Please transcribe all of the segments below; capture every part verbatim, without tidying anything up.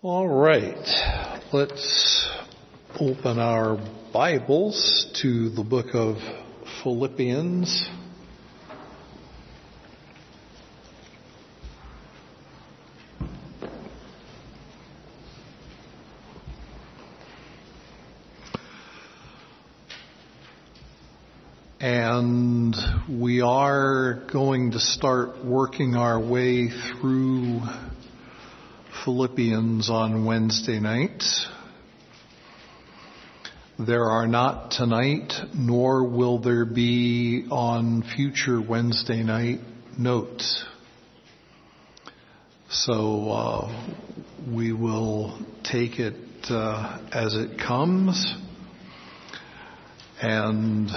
All right, let's open our Bibles to the book of Philippians. And we are going to start working our way through Philippians on Wednesday nights. There are not tonight, nor will there be on future Wednesday night notes. So uh, we will take it uh, as it comes, and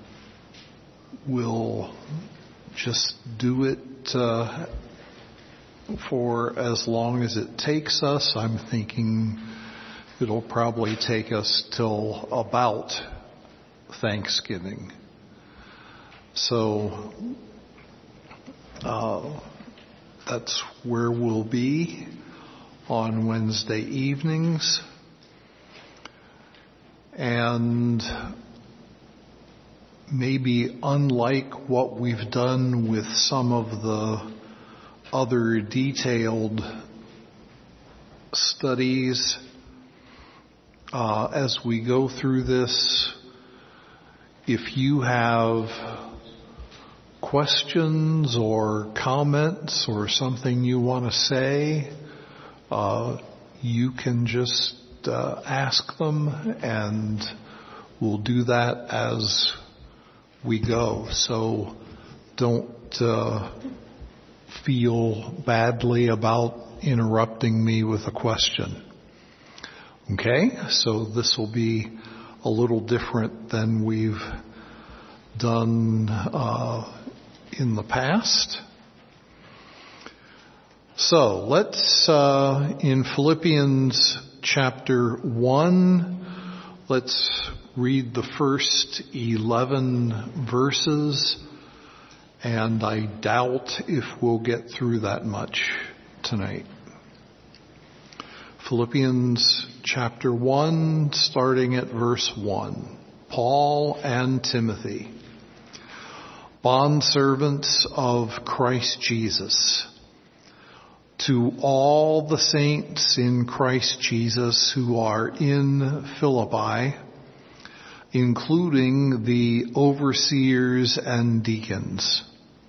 we'll just do it uh, for as long as it takes us. I'm thinking it'll probably take us till about Thanksgiving. So uh, that's where we'll be on Wednesday evenings. And maybe unlike what we've done with some of the other detailed studies, uh, as we go through this, if you have questions or comments or something you want to say, uh, you can just uh, ask them, and we'll do that as we go. So don't uh, feel badly about interrupting me with a question. Okay? So this will be a little different than we've done uh, in the past. So let's, uh, in Philippians chapter one, let's read the first eleven verses, and I doubt if we'll get through that much tonight. Philippians chapter one, starting at verse one. Paul and Timothy, bondservants of Christ Jesus, to all the saints in Christ Jesus who are in Philippi, including the overseers and deacons.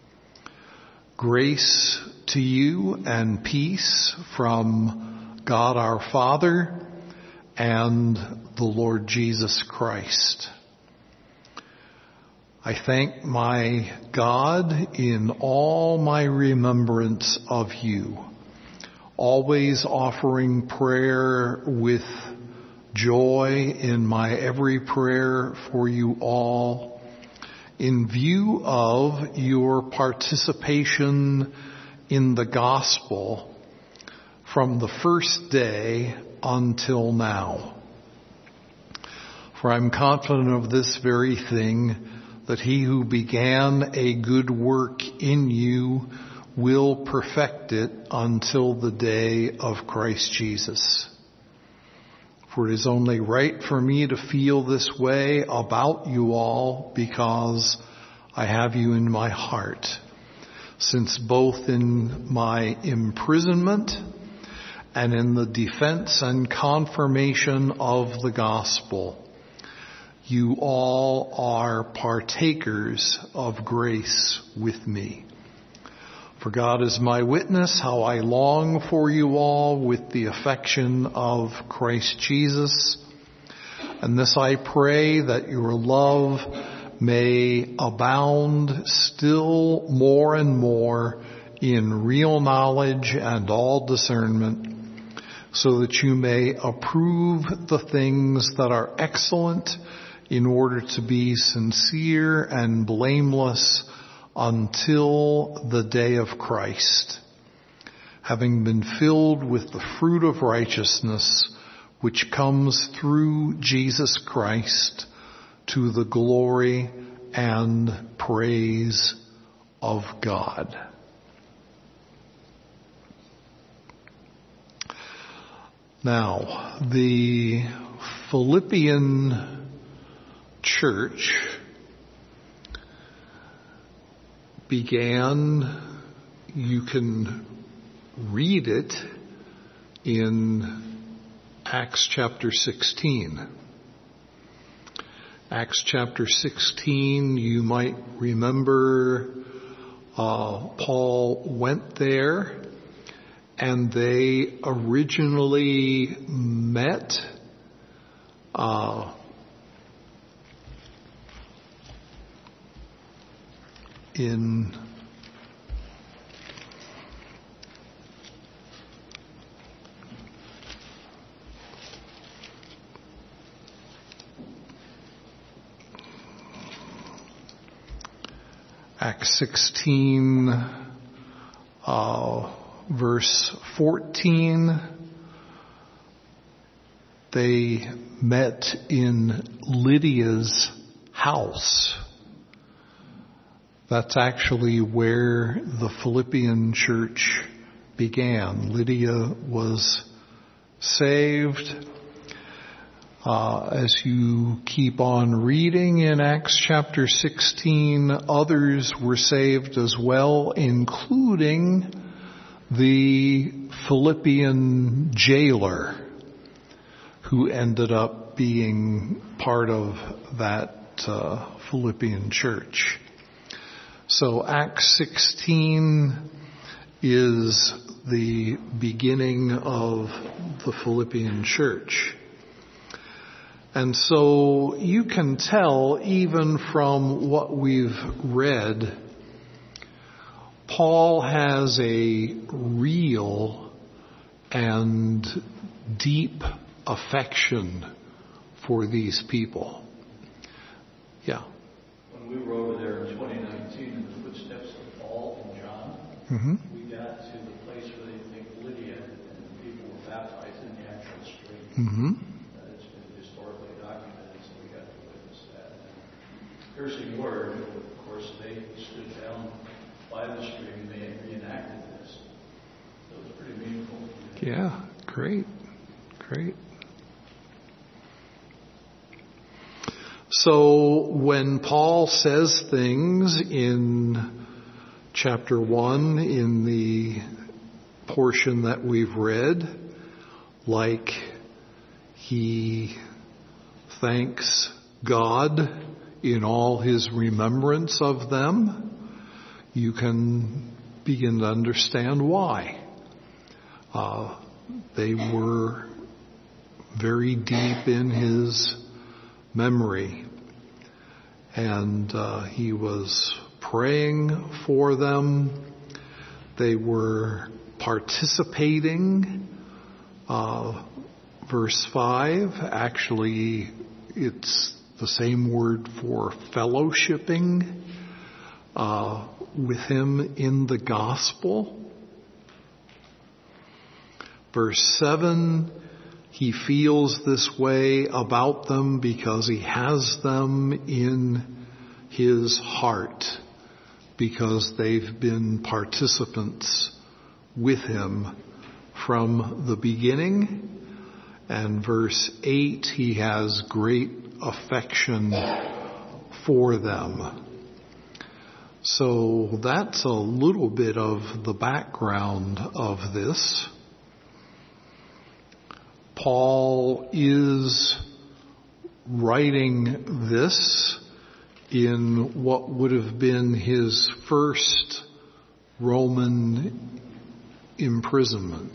Grace to you and peace from God our Father and the Lord Jesus Christ. I thank my God in all my remembrance of you, always offering prayer with joy in my every prayer for you all, in view of your participation in the gospel from the first day until now. For I'm confident of this very thing, that he who began a good work in you will perfect it until the day of Christ Jesus. For it is only right for me to feel this way about you all, because I have you in my heart, since both in my imprisonment and in the defense and confirmation of the gospel, you all are partakers of grace with me. For God is my witness, how I long for you all with the affection of Christ Jesus. And this I pray, that your love may abound still more and more in real knowledge and all discernment, so that you may approve the things that are excellent, in order to be sincere and blameless until the day of Christ, having been filled with the fruit of righteousness which comes through Jesus Christ, to the glory and praise of God. Now, the Philippian church began, you can read it in Acts chapter sixteen. Acts chapter sixteen, you might remember uh, Paul went there and they originally met uh, in Acts sixteen, uh, verse fourteen, they met in Lydia's house. That's actually where the Philippian church began. Lydia was saved. Uh, as you keep on reading in Acts chapter sixteen, others were saved as well, including the Philippian jailer, who ended up being part of that uh, Philippian church. So Acts sixteen is the beginning of the Philippian church. And so you can tell, even from what we've read, Paul has a real and deep affection for these people. Yeah. When we were over there in twenty nineteen in the footsteps of Paul and John, Mm-hmm. we got to the place where they think Lydia and the people were baptized in the actual stream. Mm-hmm. Uh, it's been historically documented, so we got to witness that. And piercing word, of course, they stood down by the stream and they reenacted this. So it was pretty meaningful. Yeah, great, great. So when Paul says things in chapter one, in the portion that we've read, like he thanks God in all his remembrance of them, you can begin to understand why. Uh, they were very deep in his memory, and uh, he was praying for them. They were participating. Uh, verse five, actually, it's the same word for fellowshipping uh, with him in the gospel. Verse seven, he feels this way about them because he has them in his heart, because they've been participants with him from the beginning. And verse eight, he has great affection for them. So that's a little bit of the background of this. Paul is writing this in what would have been his first Roman imprisonment.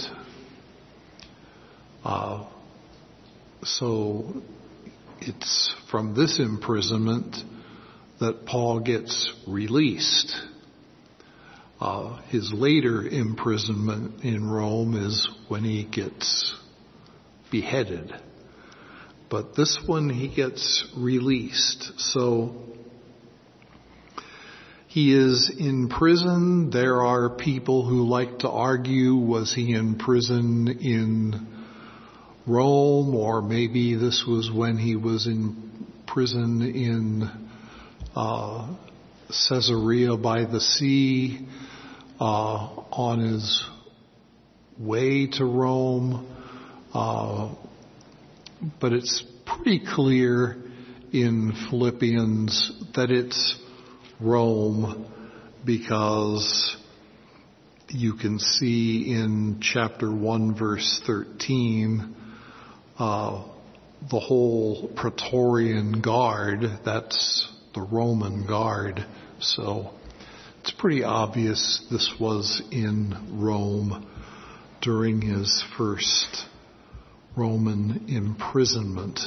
Uh, so it's from this imprisonment that Paul gets released. Uh, his later imprisonment in Rome is when he gets beheaded. But this one he gets released. So he is in prison. There are people who like to argue, was he in prison in Rome, or maybe this was when he was in prison in uh, Caesarea by the sea, uh, on his way to Rome. Uh, but it's pretty clear in Philippians that it's Rome, because you can see in chapter one, verse thirteen, uh, the whole Praetorian Guard, that's the Roman Guard. So it's pretty obvious this was in Rome during his first Roman imprisonment.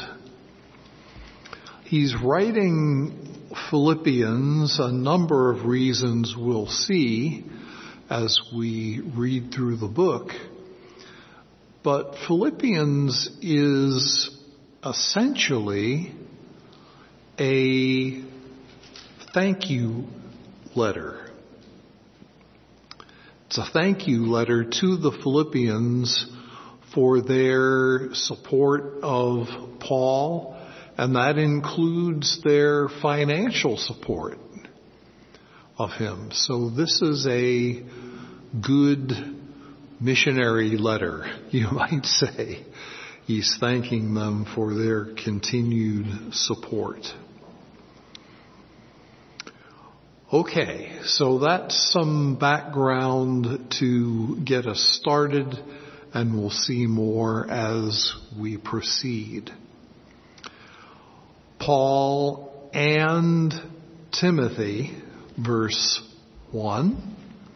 He's writing Philippians, a number of reasons we'll see as we read through the book. But Philippians is essentially a thank you letter. It's a thank you letter to the Philippians for their support of Paul, and that includes their financial support of him. So this is a good missionary letter, you might say. He's thanking them for their continued support. Okay, so that's some background to get us started, and we'll see more as we proceed. Paul and Timothy, verse one.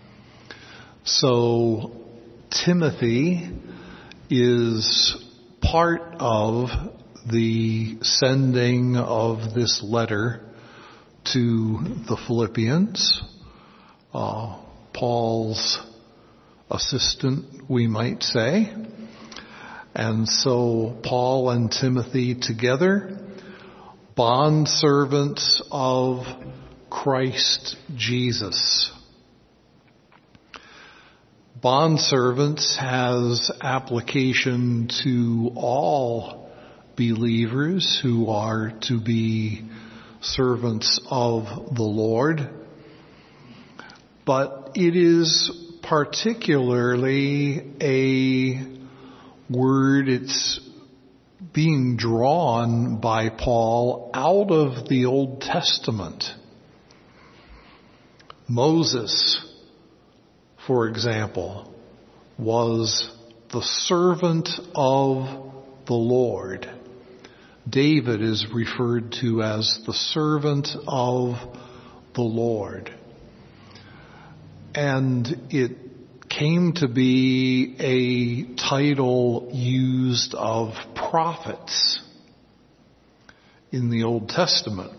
So Timothy is part of the sending of this letter to the Philippians. Uh, Paul's assistant, we might say. And so Paul and Timothy together, bondservants of Christ Jesus. Bondservants has application to all believers who are to be servants of the Lord. But it is particularly a word, it's being drawn by Paul out of the Old Testament. Moses, for example, was the servant of the Lord. David is referred to as the servant of the Lord. And it came to be a title used of prophets in the Old Testament.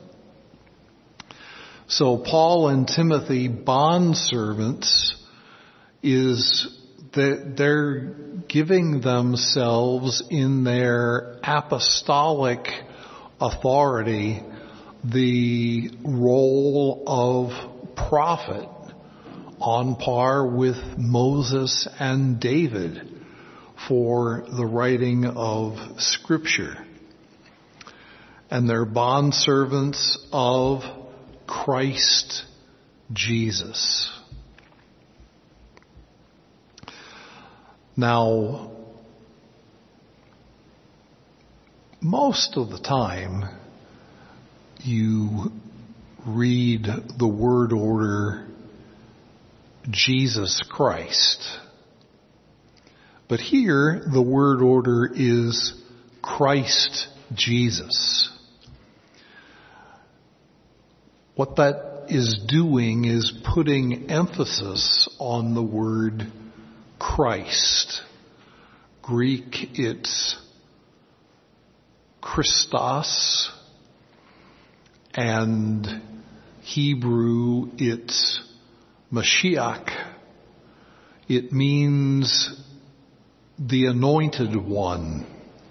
So Paul and Timothy, bondservants, is that they're giving themselves in their apostolic authority the role of prophet on par with Moses and David for the writing of Scripture. And they're bondservants of Christ Jesus. Now, most of the time you read the word order Jesus Christ. But here the word order is Christ Jesus. What that is doing is putting emphasis on the word Christ. Greek, it's Christos, and Hebrew, it's Mashiach. It means the anointed one.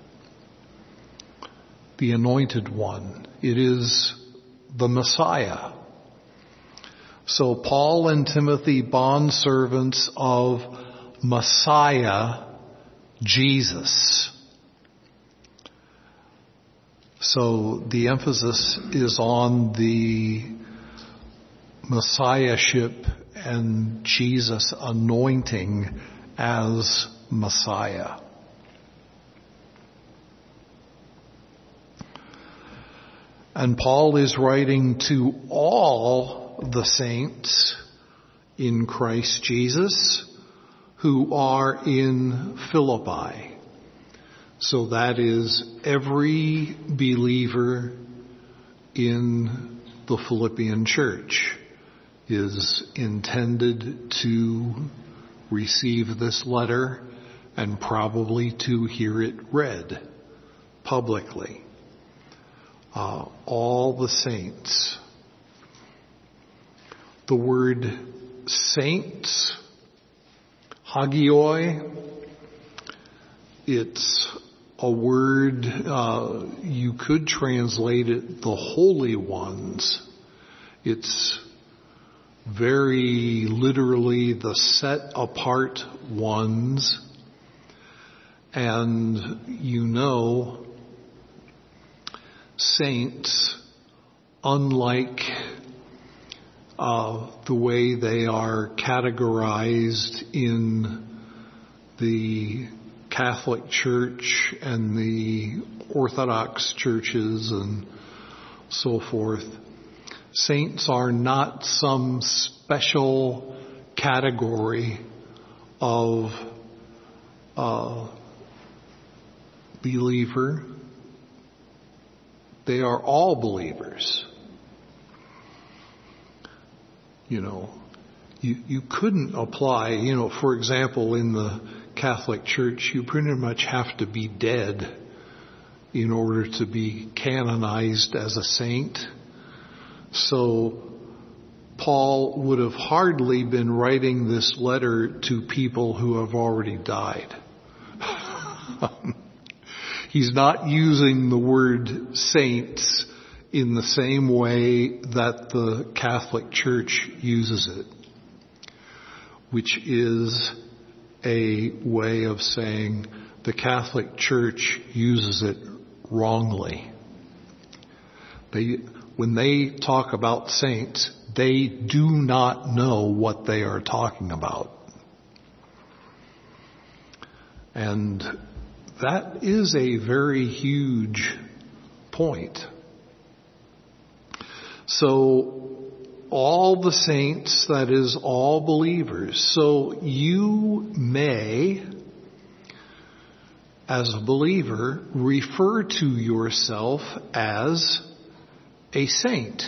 The anointed one. It is the Messiah. So Paul and Timothy, bondservants of Messiah, Jesus. So the emphasis is on the Messiahship and Jesus anointing as Messiah. And Paul is writing to all the saints in Christ Jesus who are in Philippi. So that is every believer in the Philippian church is intended to receive this letter and probably to hear it read publicly. Uh, all the saints. The word saints, hagioi, it's a word, uh, you could translate it the holy ones. It's very literally the set apart ones. And you know, saints, unlike uh, the way they are categorized in the Catholic Church and the Orthodox churches and so forth, saints are not some special category of uh, believer. They are all believers. You know, you, you couldn't apply, you know, for example, in the Catholic Church, you pretty much have to be dead in order to be canonized as a saint. So Paul would have hardly been writing this letter to people who have already died. He's not using the word saints in the same way that the Catholic Church uses it, which is a way of saying the Catholic Church uses it wrongly. They, when they talk about saints, they do not know what they are talking about. And that is a very huge point. So all the saints, that is all believers. So you may, as a believer, refer to yourself as a saint.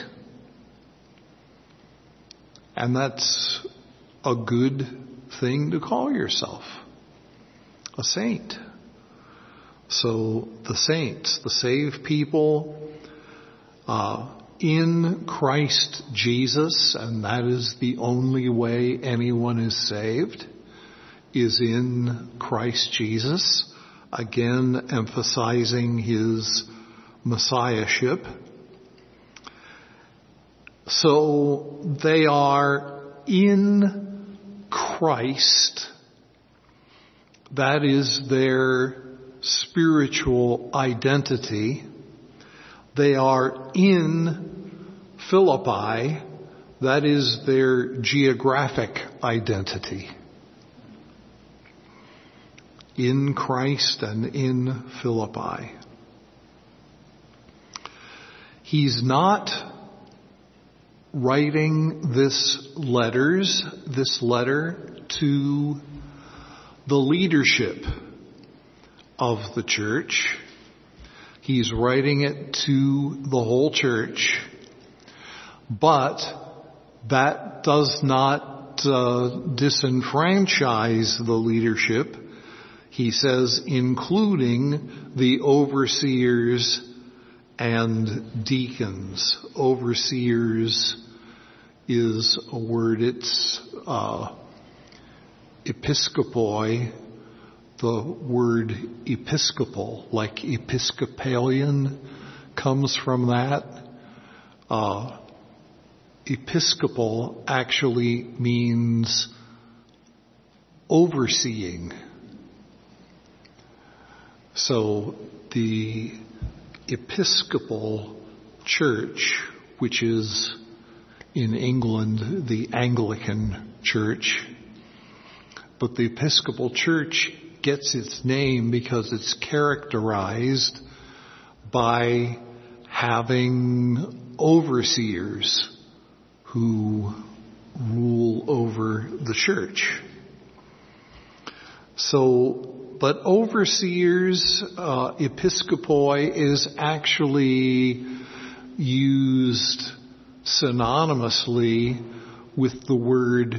And that's a good thing to call yourself, a saint. So the saints, the saved people uh, in Christ Jesus, and that is the only way anyone is saved, is in Christ Jesus, again emphasizing his messiahship. So they are in Christ. That is their spiritual identity. They are in Philippi. That is their geographic identity. In Christ and in Philippi. He's not writing this letters, this letter to the leadership of the church. He's writing it to the whole church, but that does not uh, disenfranchise the leadership. He says, including the overseers and deacons. Overseers is a word, it's uh, episkopoi, the word episcopal, like Episcopalian comes from that. Uh, episcopal actually means overseeing. So the Episcopal Church, which is in England the Anglican Church, but the Episcopal Church gets its name because it's characterized by having overseers who rule over the church. So, but overseers, uh, episkopoi, is actually used synonymously with the word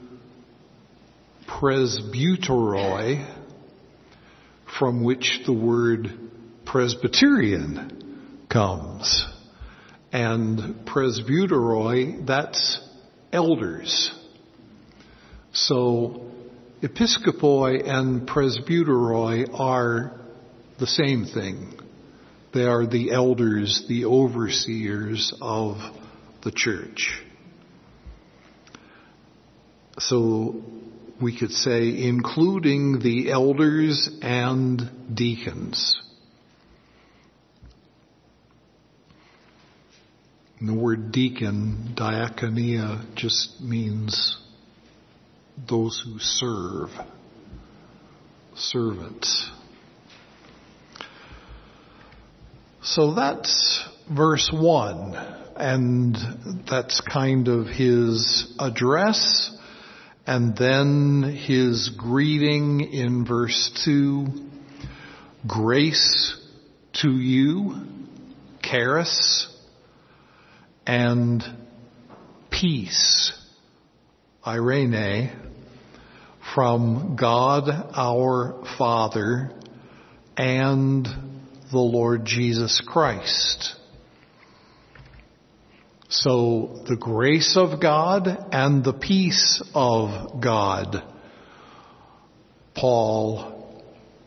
presbyteroi, from which the word Presbyterian comes. And presbyteroi, that's elders. So episkopoi and presbyteroi are the same thing. They are the elders, the overseers of the church. So we could say including the elders and deacons. And the word deacon, diakonia, just means those who serve, servants. So that's verse one, and that's kind of his address, and then his greeting in verse two, grace to you, charis, and peace, eirene, from God our Father and the Lord Jesus Christ. So the grace of God and the peace of God, Paul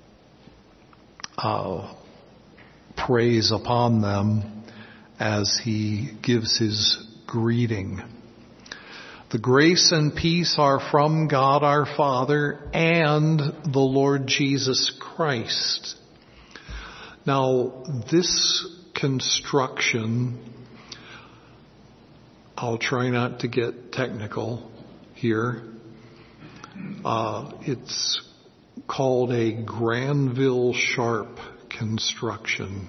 uh, prays upon them as he gives his greeting. The grace and peace are from God our Father and the Lord Jesus Christ. Now, this construction, I'll try not to get technical here. Uh, it's called a Granville-Sharp construction.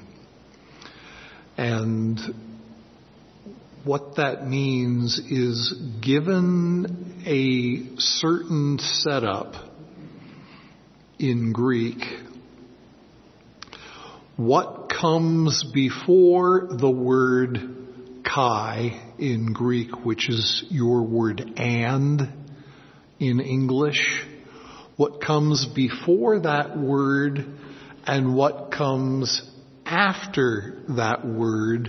And what that means is, given a certain setup in Greek, what comes before the word kai in Greek, which is your word and in English, what comes before that word and what comes after that word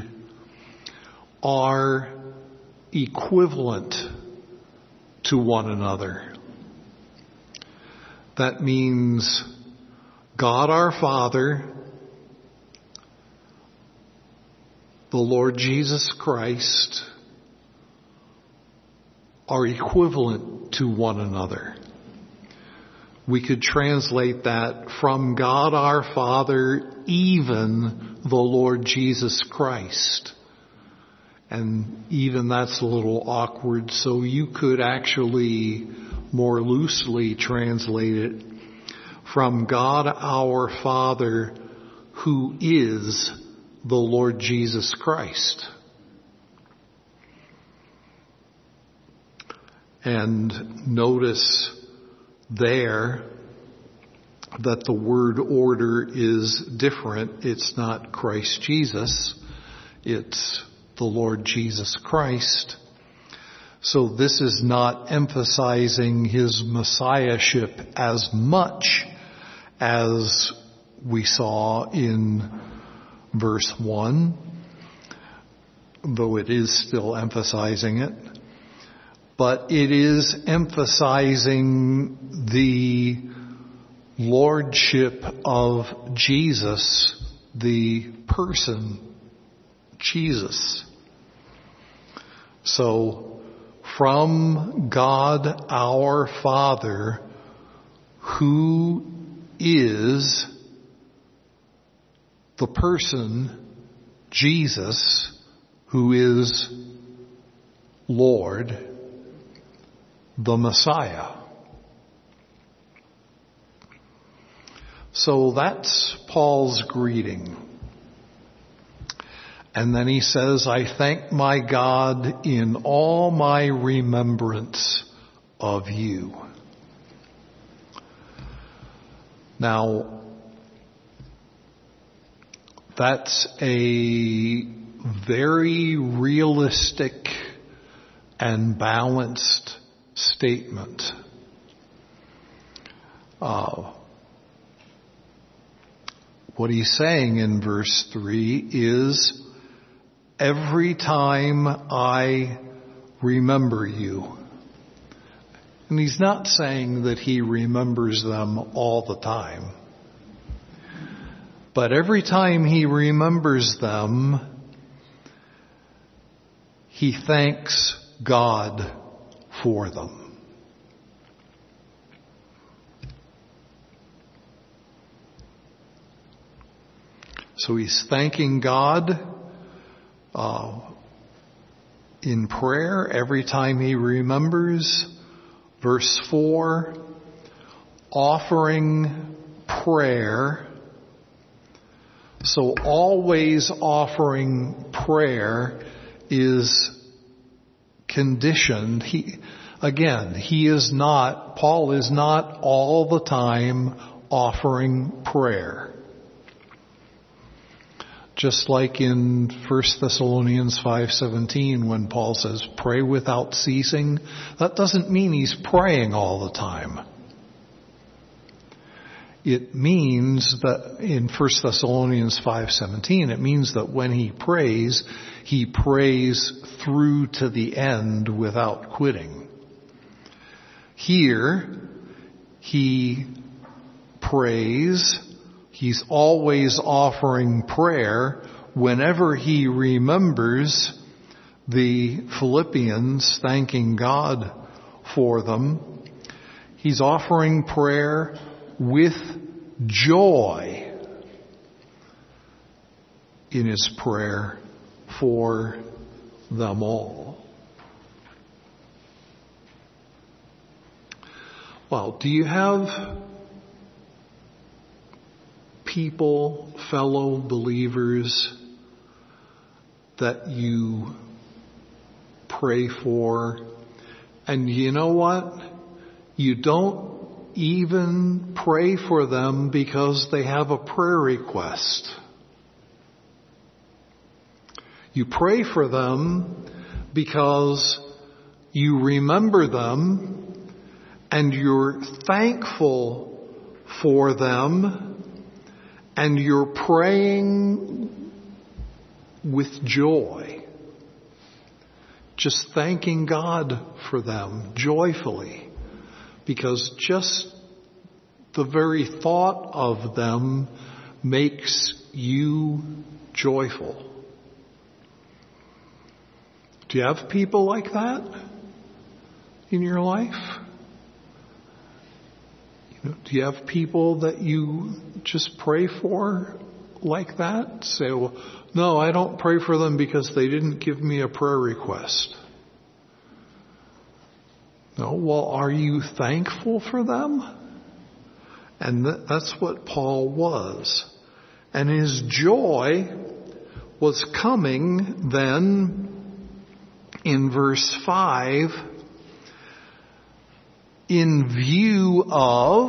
are equivalent to one another. That means God our Father, the Lord Jesus Christ, are equivalent to one another. We could translate that from God our Father, even the Lord Jesus Christ. And even that's a little awkward, so you could actually more loosely translate it from God our Father, who is the Lord Jesus Christ. And notice there that the word order is different. It's not Christ Jesus. It's the Lord Jesus Christ. So this is not emphasizing his messiahship as much as we saw in verse one, though it is still emphasizing it. But it is emphasizing the lordship of Jesus, the person, Jesus. So, from God our Father, who is the person, Jesus, who is Lord, the Messiah. So that's Paul's greeting. And then he says, I thank my God in all my remembrance of you. Now, that's a very realistic and balanced statement. Uh, what he's saying in verse three is, every time I remember you. And he's not saying that he remembers them all the time. But every time he remembers them, he thanks God for them. So he's thanking God uh, in prayer every time he remembers. Verse four, offering prayer. So always offering prayer is conditioned. He, again, he is not, Paul is not all the time offering prayer. Just like in First Thessalonians five seventeen when Paul says, pray without ceasing, that doesn't mean he's praying all the time. It means that in First Thessalonians five seventeen, it means that when he prays, he prays through to the end without quitting. Here, he prays, he's always offering prayer whenever he remembers the Philippians, thanking God for them. He's offering prayer with joy in his prayer for them all. Well, do you have people, fellow believers, that you pray for, and you know what? You don't even pray for them because they have a prayer request. You pray for them because you remember them and you're thankful for them and you're praying with joy. Just thanking God for them joyfully. Because just the very thought of them makes you joyful. Do you have people like that in your life? You know, do you have people that you just pray for like that? Say, well, no, I don't pray for them because they didn't give me a prayer request. No, well, are you thankful for them? And th- that's what Paul was. And his joy was coming then in verse five in view of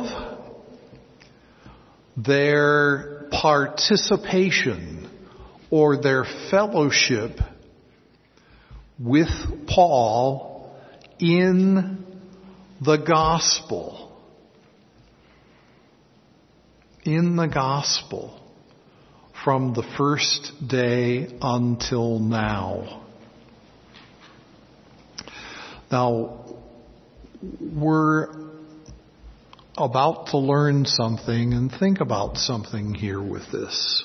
their participation or their fellowship with Paul in the gospel. In the gospel. From the first day until now. Now, we're about to learn something and think about something here with this.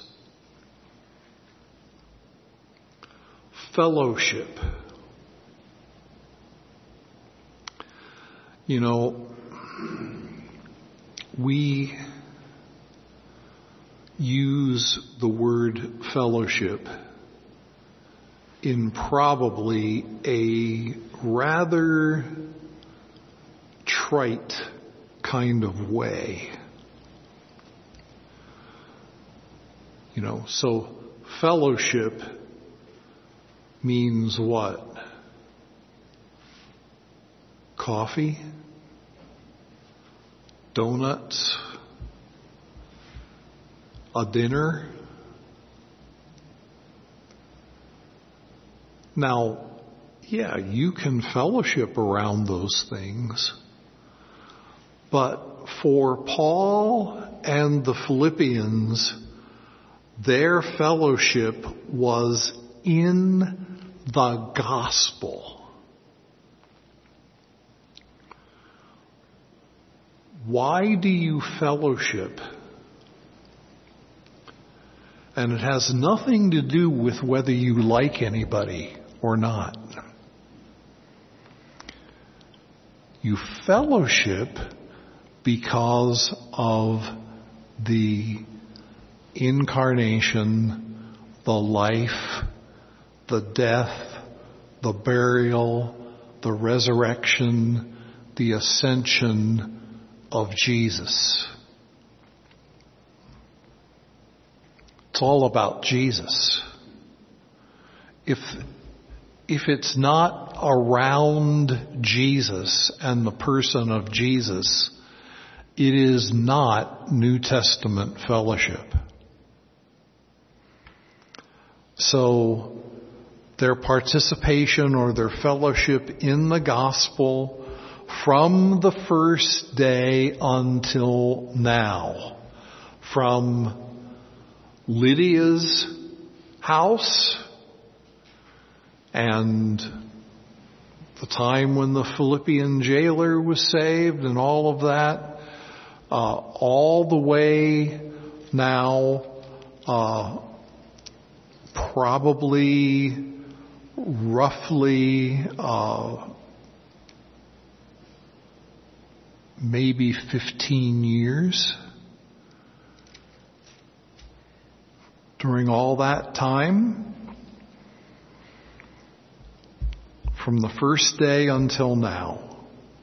Fellowship. You know, we use the word fellowship in probably a rather trite kind of way. You know, so fellowship means what? Coffee? Donuts? A dinner? Now, yeah, you can fellowship around those things, but for Paul and the Philippians, their fellowship was in the gospel. Why do you fellowship? And it has nothing to do with whether you like anybody or not. You fellowship because of the incarnation, the life, the death, the burial, the resurrection, the ascension of Jesus. It's all about Jesus. If if it's not around Jesus and the person of Jesus, it is not New Testament fellowship. So their participation or their fellowship in the gospel from the first day until now, from Lydia's house and the time when the Philippian jailer was saved and all of that, uh, all the way now, uh, probably roughly uh, maybe fifteen years. During all that time, from the first day until now.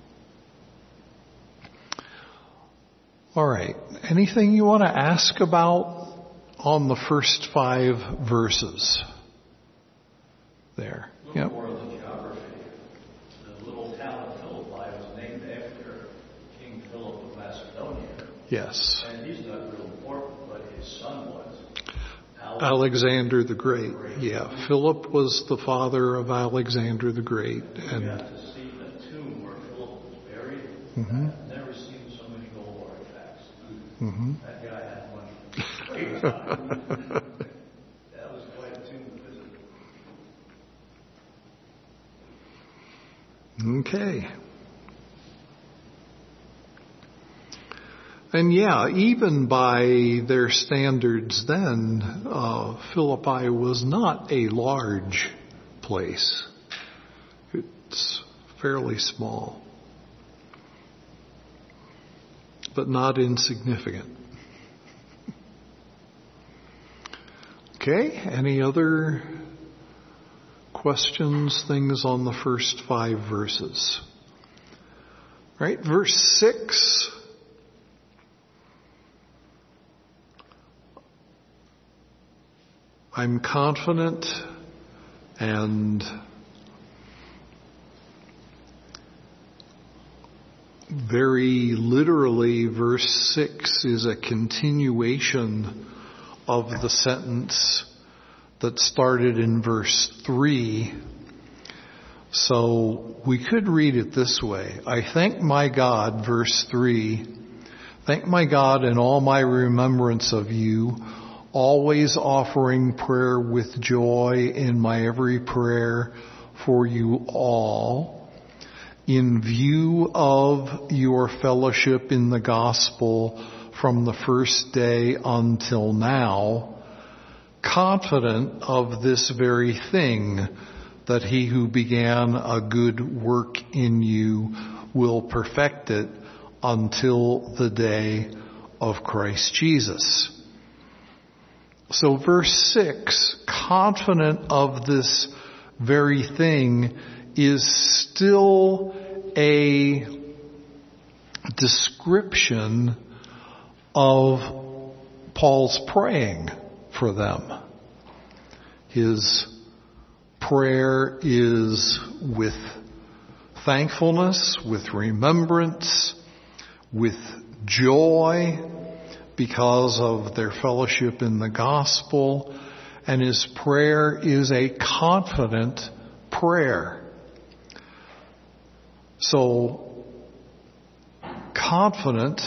All right. Anything you want to ask about on the first five verses? There. A little Yep. more of the geography. The little town of Philippi was named after King Philip of Macedonia. Yes. And he's not real important, but his son was. Alexander the Great. Yeah. Philip was the father of Alexander the Great. And And we got to see the tomb where Philip was buried. mm-hmm. I've never seen so many gold artifacts. Mm-hmm. That guy had money. That was quite a tomb to visit. Okay. And yeah, even by their standards then, uh, Philippi was not a large place. It's fairly small, but not insignificant. Okay, any other questions, things on the first five verses? All right, verse six. I'm confident and very literally verse six is a continuation of the sentence that started in verse three. So we could read it this way. I thank my God, verse three, thank my God in all my remembrance of you, always offering prayer with joy in my every prayer for you all, in view of your fellowship in the gospel from the first day until now, confident of this very thing, that he who began a good work in you will perfect it until the day of Christ Jesus. So verse six, confident of this very thing, is still a description of Paul's praying for them. His prayer is with thankfulness, with remembrance, with joy because of their fellowship in the gospel, and his prayer is a confident prayer. So, confident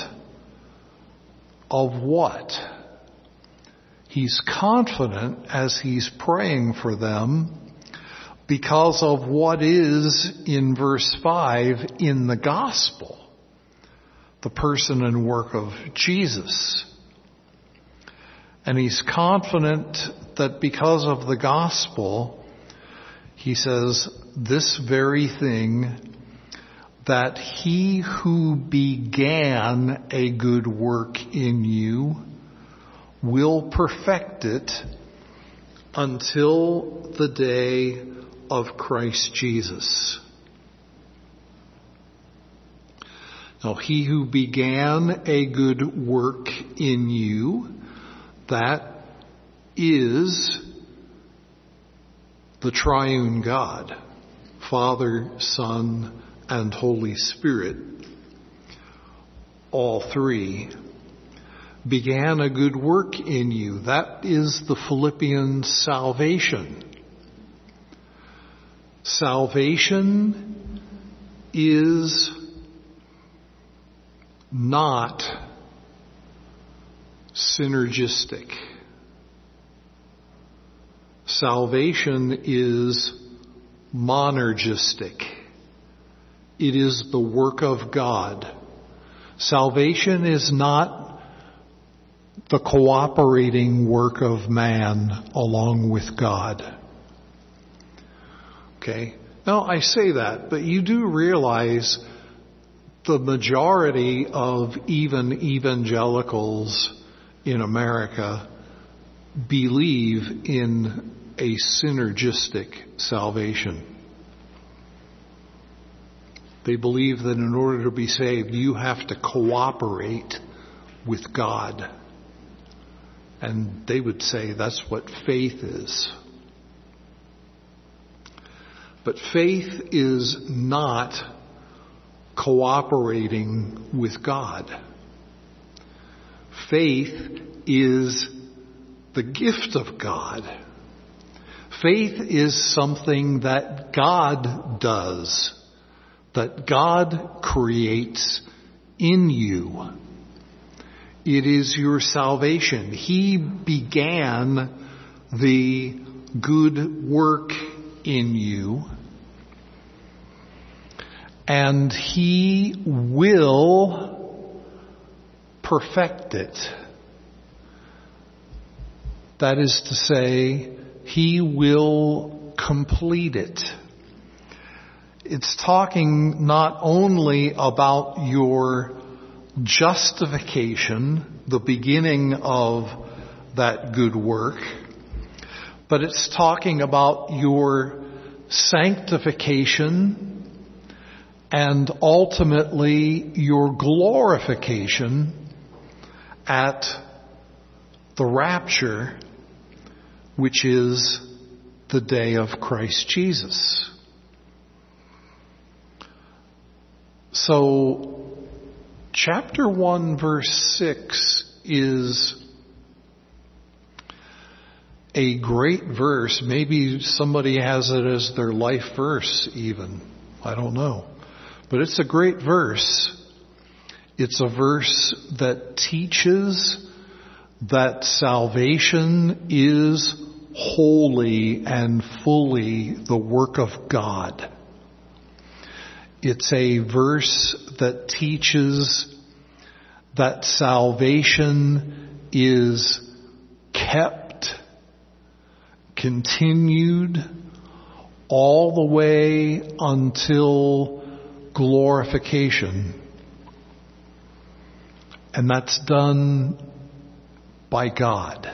of what? He's confident as he's praying for them because of what is in verse five in the gospel, the person and work of Jesus. And he's confident that because of the gospel, he says, this very thing, that he who began a good work in you will perfect it until the day of Christ Jesus. Now, he who began a good work in you, that is the triune God, Father, Son, and Holy Spirit, all three, began a good work in you. That is the Philippian salvation. Salvation is not synergistic. Salvation is monergistic. It is the work of God. Salvation is not the cooperating work of man along with God. Okay? Now, I say that, but you do realize the majority of even evangelicals in America believe in a synergistic salvation. They believe that in order to be saved, you have to cooperate with God. And they would say that's what faith is. But faith is not cooperating with God. Faith is the gift of God. Faith is something that God does, that God creates in you. It is your salvation. He began the good work in you, and He will perfect it. That is to say, He will complete it. It's talking not only about your justification, the beginning of that good work, but it's talking about your sanctification and ultimately your glorification at the rapture, which is the day of Christ Jesus. So, chapter one, verse six is a great verse. Maybe somebody has it as their life verse even. I don't know. But it's a great verse. It's a verse that teaches that salvation is wholly and fully the work of God. It's a verse that teaches that salvation is kept, continued, all the way until glorification. And that's done by God.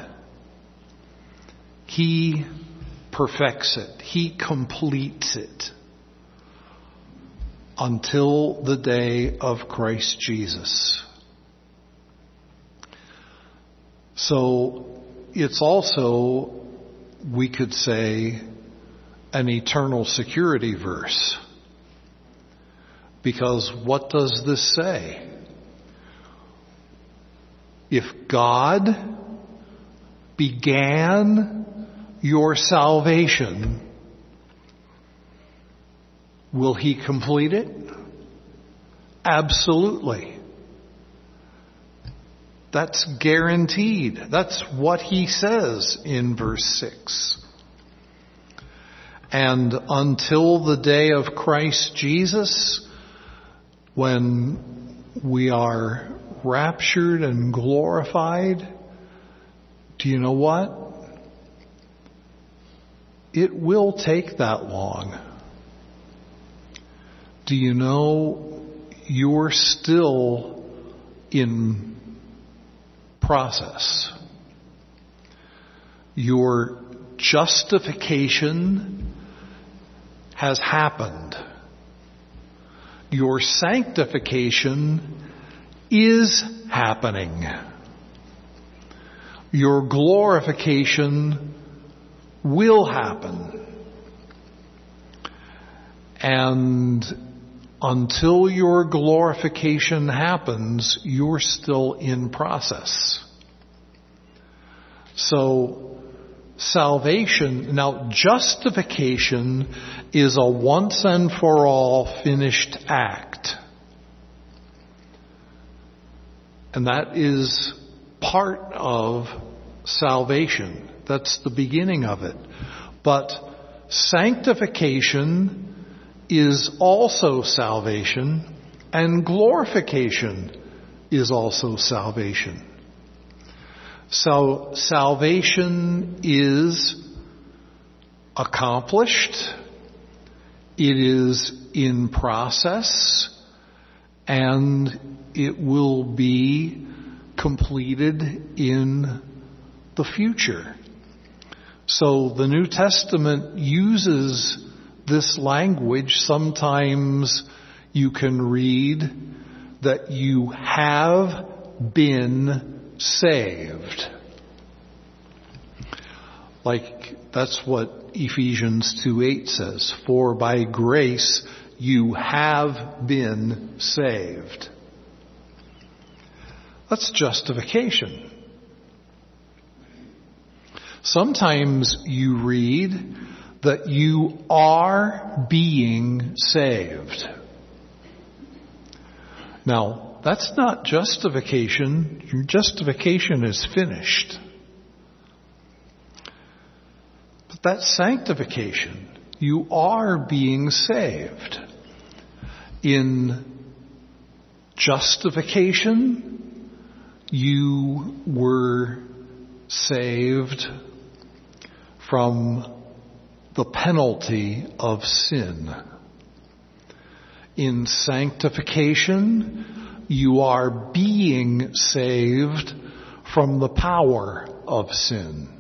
He perfects it. He completes it until the day of Christ Jesus. So it's also, we could say, an eternal security verse. Because what does this say? If God began your salvation, will He complete it? Absolutely. That's guaranteed. That's what He says in verse six. And until the day of Christ Jesus, when we are raptured and glorified, do you know what? It will take that long. Do you know you're still in process? Your justification has happened. Your sanctification is happening. Your glorification will happen. And until your glorification happens, you're still in process. So, salvation, now justification is a once and for all finished act. And that is part of salvation. That's the beginning of it. But sanctification is also salvation, and glorification is also salvation. So salvation is accomplished. It is in process, and it will be completed in the future. So the New Testament uses this language. Sometimes you can read that you have been saved. Like, that's what Ephesians two eight says. For by grace you have been saved. That's justification. Sometimes you read that you are being saved. Now, that's not justification. Your justification is finished. But that's sanctification. You are being saved. In justification, you were saved from the penalty of sin. In sanctification, you are being saved from the power of sin.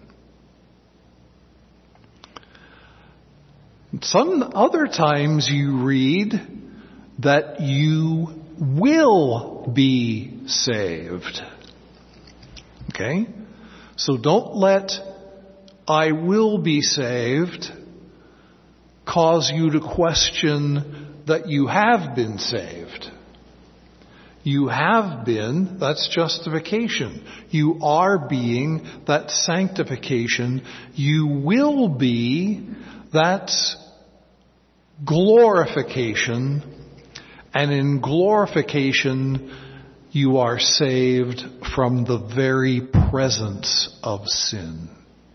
Some other times you read that you will be saved. Okay? So don't let I will be saved cause you to question that you have been saved. You have been, that's justification. You are being, that's sanctification. You will be, that's glorification. And in glorification, you are saved from the very presence of sin.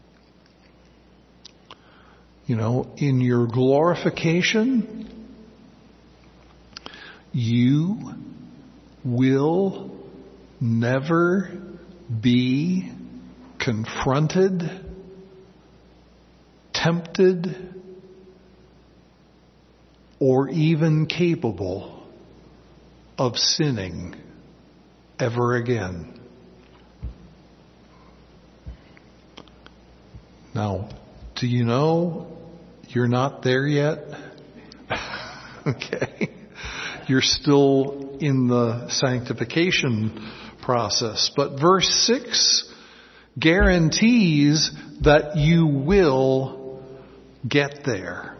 You know, in your glorification, you will never be confronted, tempted, or even capable of sinning ever again. Now, do you know you're not there yet? Okay. You're still in the sanctification process. But verse six guarantees that you will get there.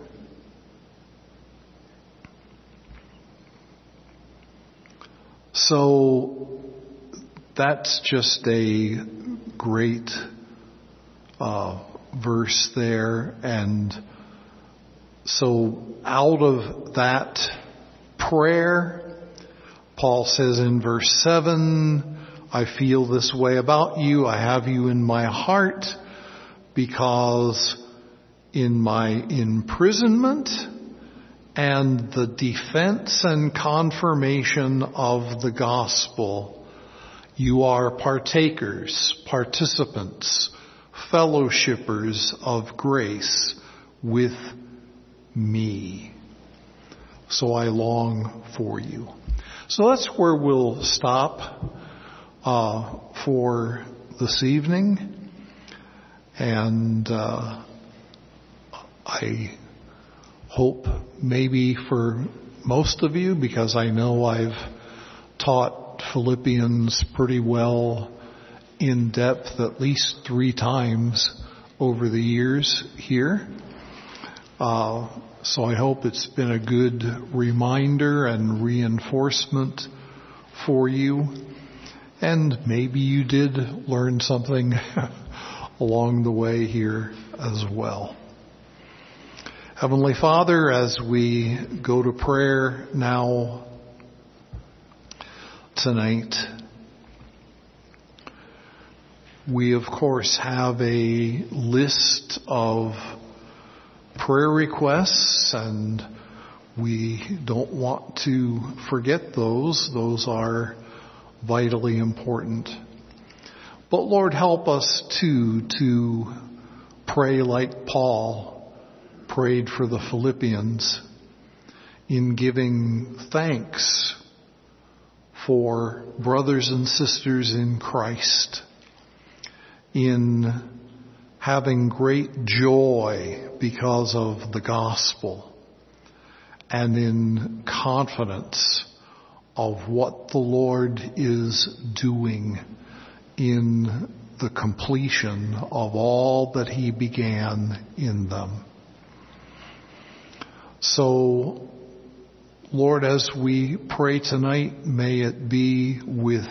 So that's just a great uh, verse there. And so out of that prayer, Paul says in verse seven, I feel this way about you. I have you in my heart because in my imprisonment and the defense and confirmation of the gospel, you are partakers, participants, fellowshippers of grace with me. So I long for you. So that's where we'll stop uh, for this evening. And uh, I hope maybe for most of you, because I know I've taught Philippians pretty well in depth at least three times over the years here. Uh, so I hope it's been a good reminder and reinforcement for you. And maybe you did learn something along the way here as well. Heavenly Father, as we go to prayer now tonight, we of course have a list of prayer requests, and we don't want to forget those. Those are vitally important. But Lord, help us too to pray like Paul prayed for the Philippians, in giving thanks for brothers and sisters in Christ, in having great joy because of the gospel, and in confidence of what the Lord is doing in the completion of all that he began in them. So, Lord, as we pray tonight, may it be with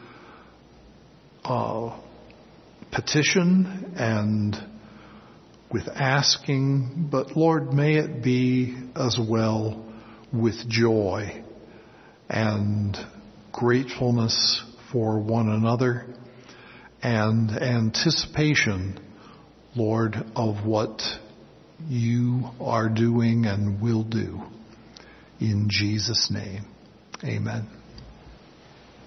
uh, petition and with asking, but Lord, may it be as well with joy and gratefulness for one another and anticipation, Lord, of what you are doing and will do. In Jesus' name, amen.